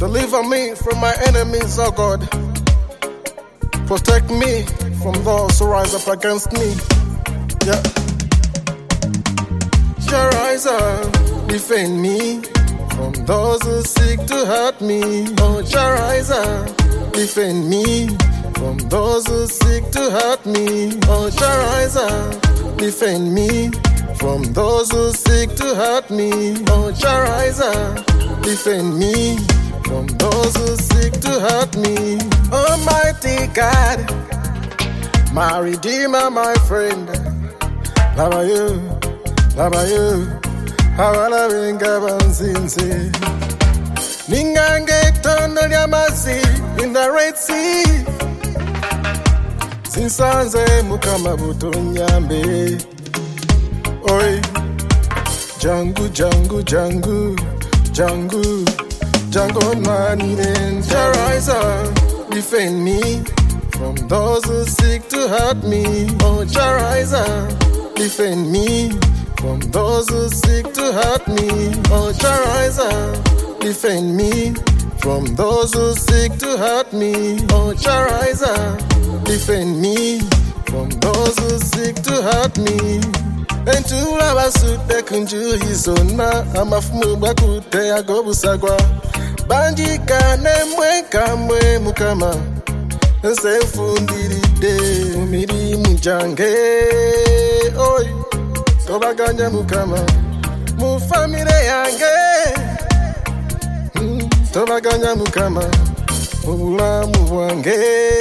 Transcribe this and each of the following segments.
Deliver me from my enemies, oh God. Protect me from those who rise up against me. Yeah. Jah rise up, defend me from those who seek to hurt me. Oh, Jah rise up, defend me from those who seek to hurt me. Oh, Jah rise up, defend me from those who seek to hurt me. Oh, Jah rise up, defend me from those who seek to hurt me. Almighty God, my Redeemer, my friend. Love you, Havala venga banzinze. Ningange tondo nyamazi in the Red Sea. Zinsanze mukama butonyambe. Oi, Jangu, Jangu, Jangu, Jangu, Jangu nani then. Jah rise up, defend me from those who seek to hurt me. Oh, Jah rise up, defend me from those who seek to hurt me. Oh, Jah rise up, defend me from those who seek to hurt me. Oh, Jah rise up, defend me from those who seek to hurt me. Entula basute kunju izona amafumu bakute agobusagwa. Banjika nemwe kamwe mukama nsefundilide umiri mujange. Oi, tobaganya mukama mu family yange. Tobaganya mukama mu bulamu bwange.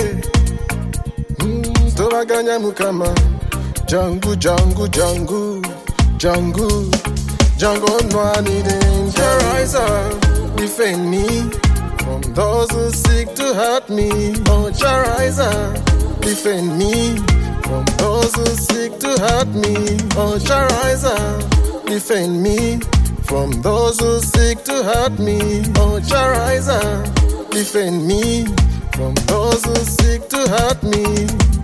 Tobaganya mukama. Jangu, Jangu, Jangu, Jangu, Jangu nwani den. Jah rise up, defend me from those who seek to hurt me. Oh, Jah rise up, defend me from those who seek to hurt me. Oh, Jah rise up, defend me from those who seek to hurt me. Oh, Jah rise up, defend me from those who seek to hurt me.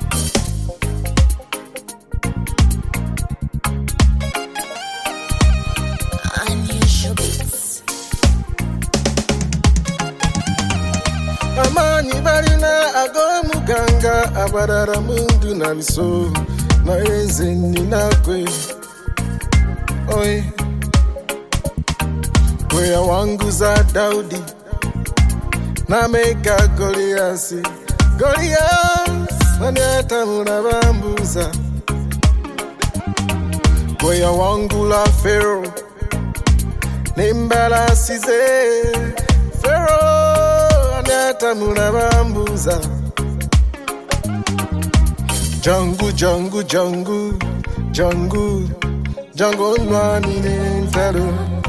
Amani barina ago muganga abarara mundu na miso na enzeni nakwe. Oi, kweya wangu za Daudi na meka Goliasi. Goliath wanyata munabambuza. Kweya wangu la Pharaoh nimbala size. Pharaoh munabambuza. Jangu, Jangu, Jangu, Jangu, Jangu nwani nentalo.